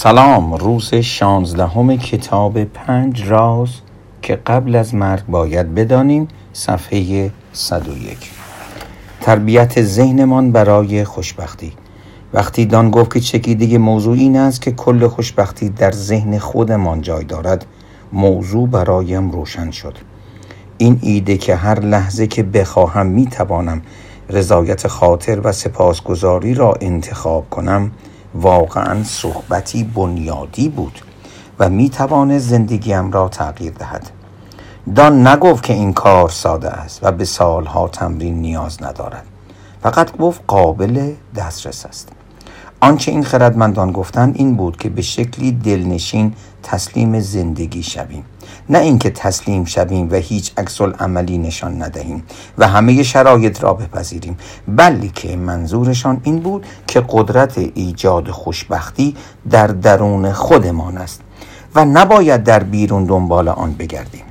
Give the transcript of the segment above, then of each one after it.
سلام. روز 16 کتاب 5 راز که قبل از مرگ باید بدانیم، صفحه 101. تربیت ذهنمان برای خوشبختی. وقتی دان گفت که چکیده موضوع این است که کل خوشبختی در ذهن خودمان جای دارد، موضوع برایم روشن شد. این ایده که هر لحظه که بخواهم میتوانم رضایت خاطر و سپاسگزاری را انتخاب کنم، واقعا صحبتی بنیادی بود و میتواند زندگیم را تغییر دهد. دان نگفت که این کار ساده است و به سالها تمرین نیاز ندارد، فقط گفت قابل دسترس است. آنچه این خردمندان گفتند این بود که به شکلی دلنشین تسلیم زندگی شویم، نه اینکه تسلیم شویم و هیچ عکس‌العملی نشان ندهیم و همه شرایط را بپذیریم، بلکه منظورشان این بود که قدرت ایجاد خوشبختی در درون خودمان است و نباید در بیرون دنبال آن بگردیم.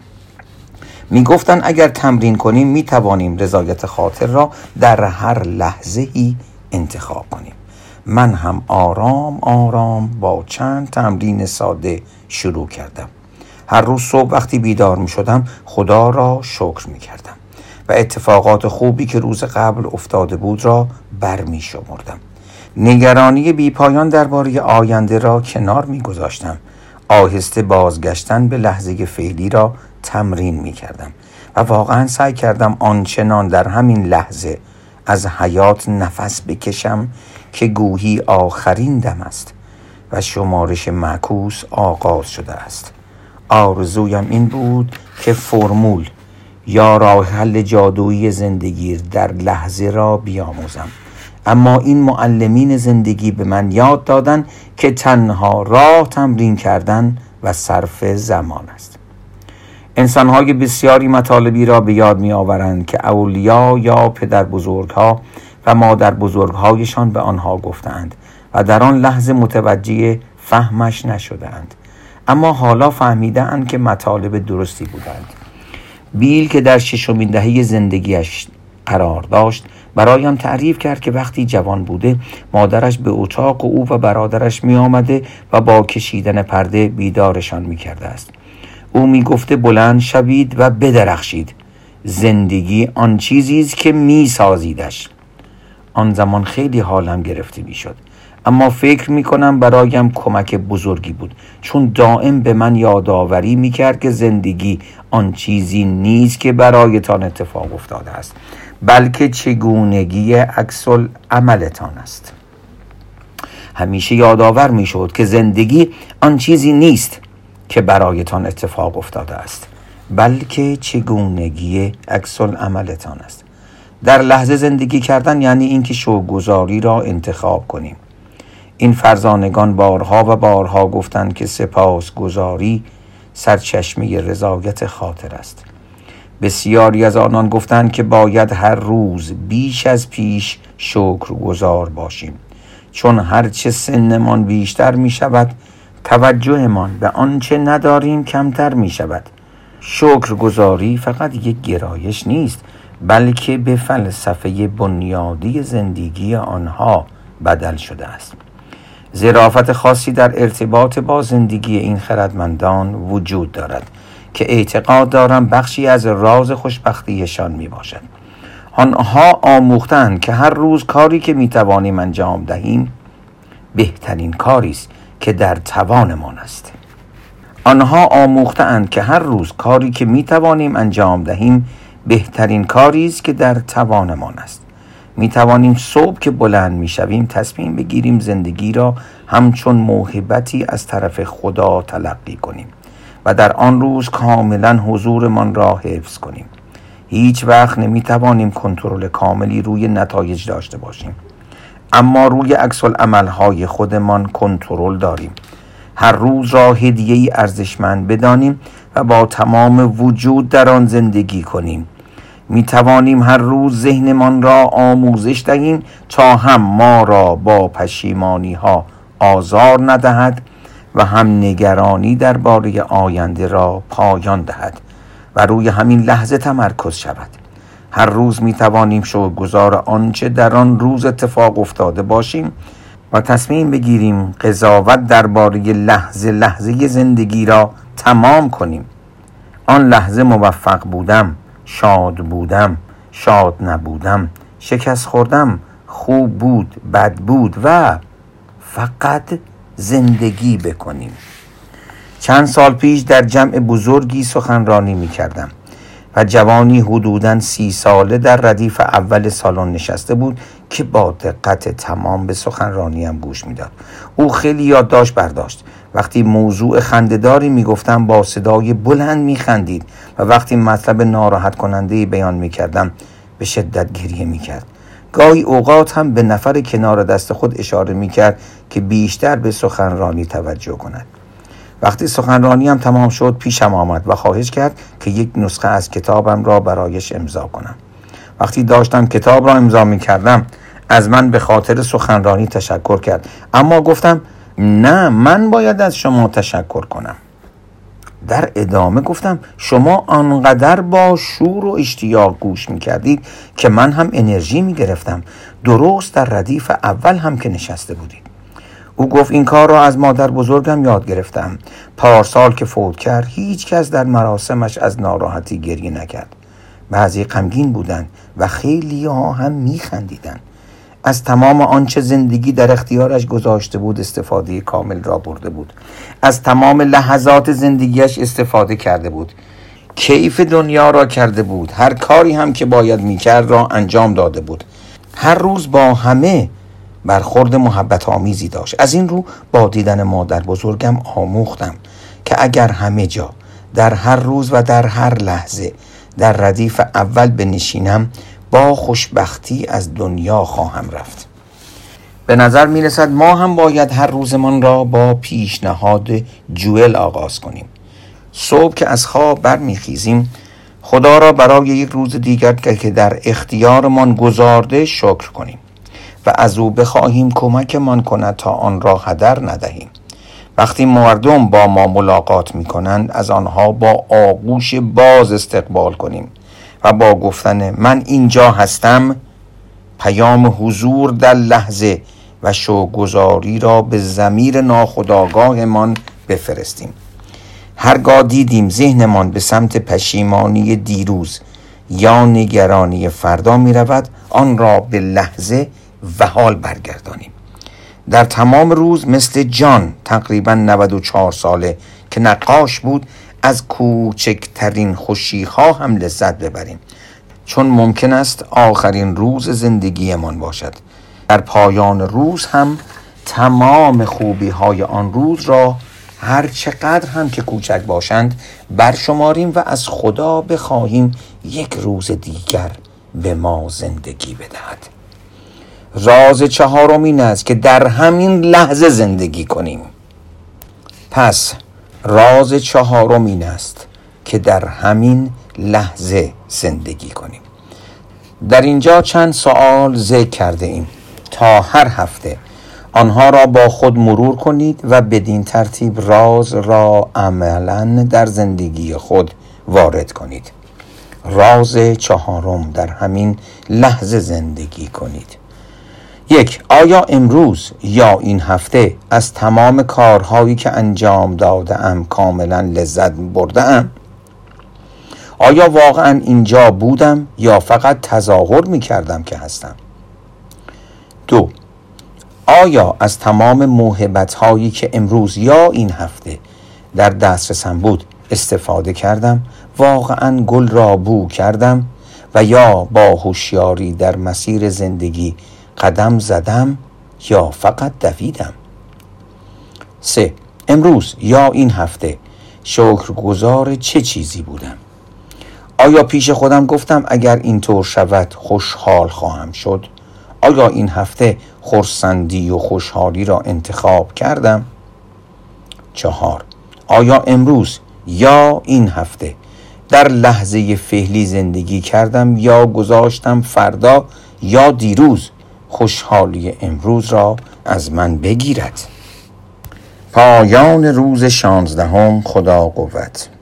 می گفتن اگر تمرین کنیم می توانیم رضایت خاطر را در هر لحظه‌ای انتخاب کنیم. من هم آرام آرام با چند تمرین ساده شروع کردم. هر روز صبح وقتی بیدار می شدم خدا را شکر می کردم و اتفاقات خوبی که روز قبل افتاده بود را برمی شمردم. نگرانی بی پایان درباره آینده را کنار می گذاشتم. آهسته بازگشتن به لحظه فعلی را تمرین می کردم و واقعا سعی کردم آنچنان در همین لحظه از حیات نفس بکشم که گویی آخرین دم است و شمارش معکوس آغاز شده است. آرزویم این بود که فرمول یا راه حل جادویی زندگی در لحظه را بیاموزم، اما این معلمین زندگی به من یاد دادن که تنها راه تمرین کردن و صرف زمان است. انسان‌های بسیاری مطالبی را به یاد می‌آورند که اولیا یا پدر بزرگ‌ها و مادر بزرگ‌هایشان به آنها گفتند و در آن لحظه متوجه فهمش نشدند، اما حالا فهمیدند که مطالب درستی بودند. بیل که در 6مین دهه زندگیش قرار داشت برایم تعریف کرد که وقتی جوان بوده مادرش به اتاق او و برادرش می آمده و با کشیدن پرده بیدارشان می کرده است. او می گفته بلند شوید و بدرخشید. زندگی آن چیزی است که می سازیدش. آن زمان خیلی حالم گرفته می شد، اما فکر می کنم برایم کمک بزرگی بود، چون دائم به من یادآوری می کرد که زندگی آن چیزی نیست که برایتان اتفاق افتاده است، بلکه چگونگی عکس‌العملتان است. همیشه یادآور می شد که زندگی آن چیزی نیست که برایتان اتفاق افتاده است، بلکه چگونگی عکس‌العملتان است. در لحظه زندگی کردن یعنی اینکه شکرگزاری را انتخاب کنیم. این فرزانگان بارها و بارها گفتند که سپاسگزاری سرچشمه رضایت خاطر است. بسیاری از آنان گفتند که باید هر روز بیش از پیش شکرگزار باشیم، چون هرچه سنمان بیشتر می شود توجهمان به آنچه نداریم کمتر می شود. شکرگزاری فقط یک گرایش نیست، بلکه به فلسفه بنیادی زندگی آنها بدل شده است. ظرافت خاصی در ارتباط با زندگی این خردمندان وجود دارد که اعتقاد دارم بخشی از راز خوشبختیشان می باشد. آنها آموختند که هر روز کاری که می توانیم انجام دهیم بهترین کاری است که در توانمان است. آنها آموختند که هر روز کاری که می توانیم انجام دهیم بهترین کاری است که در توانمان است. می توانیم صبح که بلند می شویم تصمیم بگیریم زندگی را همچون موهبتی از طرف خدا تلقی کنیم و در آن روز کاملا حضورمان را حفظ کنیم. هیچ وقت نمی توانیم کنترل کاملی روی نتایج داشته باشیم، اما روی عکس‌العمل‌های خودمان کنترل داریم. هر روز را هدیه‌ای ارزشمند بدانیم و با تمام وجود در آن زندگی کنیم. می توانیم هر روز ذهنمان را آموزش دهیم تا هم ما را با پشیمانی ها آزار ندهد و هم نگرانی درباره آینده را پایان دهد و روی همین لحظه تمرکز شود. هر روز می توانیم شکرگزار آنچه در آن روز اتفاق افتاده باشیم و تصمیم بگیریم قضاوت درباره لحظه لحظه زندگی را تمام کنیم. آن لحظه موفق بودم، شاد بودم، شاد نبودم، شکست خوردم، خوب بود، بد بود و فقط زندگی بکنیم. چند سال پیش در جمع بزرگی سخنرانی می کردم و جوانی حدوداً 30 ساله در ردیف اول سالن نشسته بود که با دقت تمام به سخنرانیم گوش میداد. او خیلی یادداشت برداشت. وقتی موضوع خنده‌داری میگفتم با صدای بلند میخندید و وقتی مطلب ناراحت کننده بیان میکردم به شدت گریه میکرد. گاهی اوقات هم به نفر کنار دست خود اشاره میکرد که بیشتر به سخنرانی توجه کند. وقتی سخنرانیم تمام شد پیشم آمد و خواهش کرد که یک نسخه از کتابم را برایش امضا کنم. وقتی داشتم کتاب را امضا می کردم از من به خاطر سخنرانی تشکر کرد، اما گفتم نه، من باید از شما تشکر کنم. در ادامه گفتم شما آنقدر با شور و اشتیاق گوش می کردید که من هم انرژی می گرفتم، درست در ردیف اول هم که نشسته بودید. او گفت این کار را از مادر بزرگم یاد گرفتم. پارسال که فوت کرد هیچ کس در مراسمش از ناراحتی گریه نکرد. بعضی غمگین بودند و خیلی ها هم میخندیدند. از تمام آنچه زندگی در اختیارش گذاشته بود استفاده کامل را برده بود. از تمام لحظات زندگیش استفاده کرده بود. کیف دنیا را کرده بود. هر کاری هم که باید میکرد را انجام داده بود. هر روز با همه برخورد محبت آمیزی داشت. از این رو با دیدن مادر بزرگم آموختم که اگر همه جا در هر روز و در هر لحظه در ردیف اول بنشینم با خوشبختی از دنیا خواهم رفت. به نظر می رسد ما هم باید هر روزمان را با پیشنهاد جوئل آغاز کنیم. صبح که از خواب برمیخیزیم خدا را برای یک روز دیگر که در اختیارمان گذارده شکر کنیم و از او بخواهیم کمکمان کند تا آن را هدر ندهیم. وقتی مردم با ما ملاقات می کنند از آنها با آغوش باز استقبال کنیم و با گفتن من اینجا هستم پیام حضور در لحظه و شوگذاری را به ضمیر ناخودآگاهمان بفرستیم. هرگاه دیدیم ذهنمان به سمت پشیمانی دیروز یا نگرانی فردا می رود آن را به لحظه و حال برگردانیم. در تمام روز مثل جان تقریبا 94 ساله که نقاش بود از کوچکترین خوشی‌ها هم لذت ببریم، چون ممکن است آخرین روز زندگیمان باشد. در پایان روز هم تمام خوبی‌های آن روز را هر چقدر هم که کوچک باشند برشماریم و از خدا بخواهیم یک روز دیگر به ما زندگی بدهد. راز چهارم این است که در همین لحظه زندگی کنیم. پس راز چهارم این است که در همین لحظه زندگی کنیم. در اینجا چند سوال ذکر کرده ایم تا هر هفته آنها را با خود مرور کنید و بدین ترتیب راز را عملاً در زندگی خود وارد کنید. راز چهارم در همین لحظه زندگی کنید. 1. آیا امروز یا این هفته از تمام کارهایی که انجام دادم کاملا لذت بردم؟ آیا واقعا اینجا بودم یا فقط تظاهر می کردم که هستم؟ 2. آیا از تمام موهبت‌هایی که امروز یا این هفته در دسترسم بود استفاده کردم؟ واقعا گل را بو کردم و یا با هوشیاری در مسیر زندگی قدم زدم یا فقط دویدم؟ 3. امروز یا این هفته شکرگزار چه چیزی بودم؟ آیا پیش خودم گفتم اگر اینطور شود خوشحال خواهم شد؟ آیا این هفته خرسندی و خوشحالی را انتخاب کردم؟ 4. آیا امروز یا این هفته در لحظه فعلی زندگی کردم یا گذاشتم فردا یا دیروز خوشحالی امروز را از من بگیرد؟ پایان روز 16. خدا قوت.